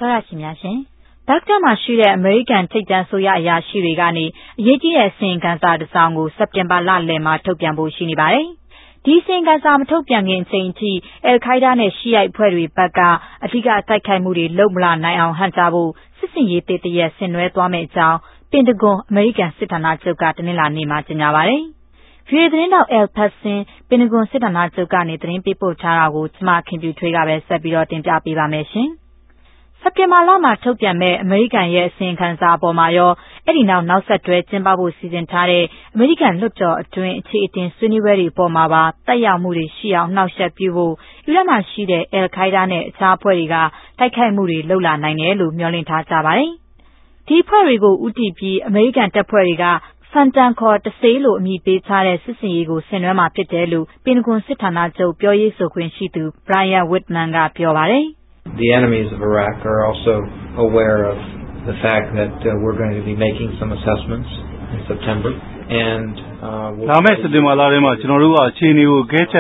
တော်ရရှိများရှင်ဘဂ္ဂဒမှာရှိတဲ့အမေရိကန်ထိပ်တန်းဆိုရအရာရှိတွေကနေအရေးကြီးတဲ့အစီရင်ခံစာတစ်စောင်ကိုစက်တင်ဘာလလယ်မှာထုတ်ပြန်ဖို့ရှိနေပါတယ်။ဒီအစီရင်ခံစာမထုတ်ပြန်ခင်အချိန်အထိအယ်ခိုင်းဒါးနဲ့ရှီယိုက်အဖွဲ့တွေဘက်ကအထူးတိုက်ခိုက်မှုတွေလုပ်မလာနိုင်အောင်ဟန့်တားဖို့စစ်စင်ရေးတရက်ဆင်နွှဲသွားမယ့်အကြောင်းပင်တဂွန်အမေရိကန်စစ်ဌာနချုပ်ကတနင်္လာနေ့မှာကြေညာပါတယ်။ဗွီအိုအေသတင်းတောက်အယ်ဖတ်ဆင်းပင်တဂွန်စစ်ဌာနချုပ်ကနေသတင်းပေးပို့ထားတာကိုကျမခင်ပြူထွေးကပဲဆက်ပြီးတော့တင်ပြပေးပါမယ်ရှင်။စက်တင်ဘာလမှာထုတ်ပြန်မဲ့အမေရိကန်ရဲ့အစီရင်ခံစာအပေါ်မှာရောအဲ့ဒီနောက်ဆက်တွဲကျင်းပဖို့စီစဉ်ထားတဲ့အမေရိကန်လွှတ်တော်အတွင်းအခြေအတင်ဆွေးနွေးပွဲတွေအပေါ်မှာပါတက်ရောက်မှုတွေရှိအောင်နှောက်ယှက်ပြုဖို့အီရတ်မှာရှိတဲ့အယ်ခိုင်းဒါးနဲ့အခြားအဖွဲ့တွေကတိုက်ခိုက်မှုတွေလုပ်လာနိုင်တယ်လို့မျှော်လင့်ထားကြပါတယ်။ဒီအဖွဲ့တွေကိုဦးတည်ပြီးအမေရိကန်တပ်ဖွဲ့တွေကဖန်တန်ခေါ်တဆေးလိုအမည်ပေးထားတဲ့စစ်စင်ရေးကိုဆင်နွှဲမှာဖြစ်တယ်လို့ပင်တဂွန်စစ်ဌာနချုပ်ပြောရေးဆိုခွင့်ရှိသူ Brian Whitman ကပြောပါတယ်။ The enemies of Iraq are also aware of the fact that we're going to be making some assessments in September and လာမယ့်စက်တင်ဘာလထဲမှာကျွန်တော်တို့ကအခြေအနေကိုဂဲချ